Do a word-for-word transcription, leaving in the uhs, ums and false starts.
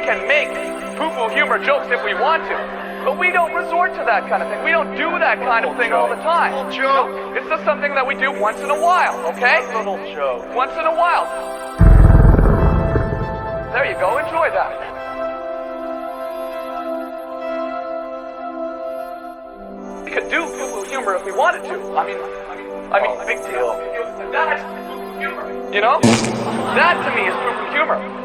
can make poo-poo humor jokes if we want to, but we don't resort to that kind of thing. We don't do that kind of thing all the time. Little joke. No, it's just something that we do once in a while, okay? Little joke. Once in a while. There you go, enjoy that. We could do poo-poo humor if we wanted to. I mean, I mean, Oh, big deal. That's poo-poo humor. You know? That to me is poo-poo humor.